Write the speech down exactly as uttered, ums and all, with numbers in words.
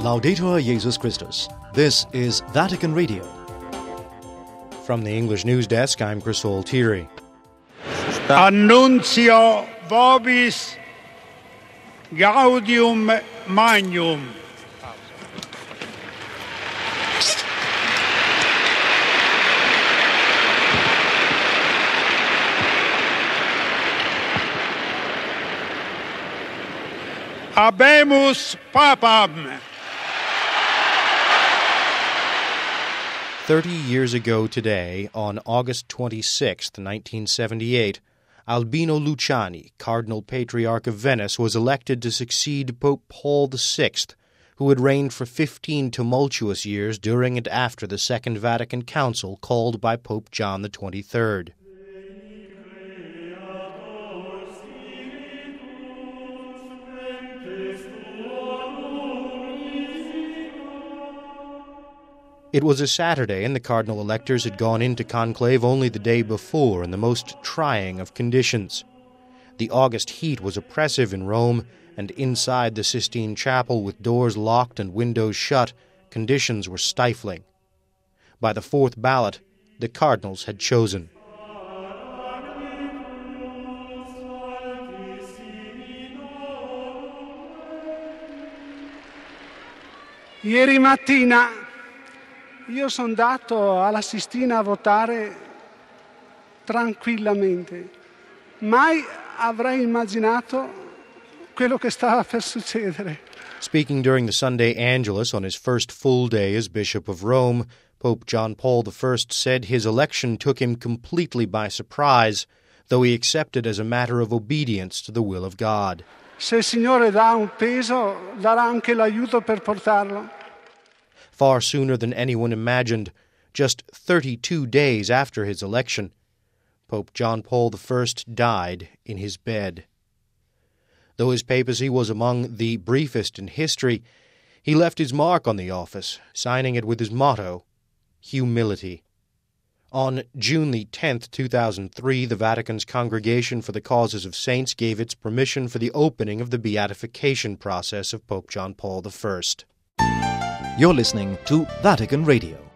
Laudetur Jesus Christus. This is Vatican Radio. From the English News Desk, I'm Chris Altieri. Annuncio vobis gaudium magnum. Habemus Papam. Thirty years ago today, on August twenty-sixth, nineteen seventy-eight, Albino Luciani, Cardinal Patriarch of Venice, was elected to succeed Pope Paul the Sixth, who had reigned for fifteen tumultuous years during and after the Second Vatican Council called by Pope John the twenty-third. It was a Saturday, and the cardinal electors had gone into conclave only the day before in the most trying of conditions. The August heat was oppressive in Rome, and inside the Sistine Chapel, with doors locked and windows shut, conditions were stifling. By the fourth ballot, the cardinals had chosen. Ieri mattina io sono andato alla Sistina a votare tranquillamente. Mai avrei immaginato quello che stava per succedere. Speaking during the Sunday Angelus on his first full day as Bishop of Rome, Pope John Paul the First said his election took him completely by surprise, though he accepted as a matter of obedience to the will of God. Se il Signore dà un peso, darà anche l'aiuto per portarlo. Far sooner than anyone imagined, just thirty-two days after his election, Pope John Paul the First died in his bed. Though his papacy was among the briefest in history, he left his mark on the office, signing it with his motto, humility. On June the tenth, two thousand three, the Vatican's Congregation for the Causes of Saints gave its permission for the opening of the beatification process of Pope John Paul the First. You're listening to Vatican Radio.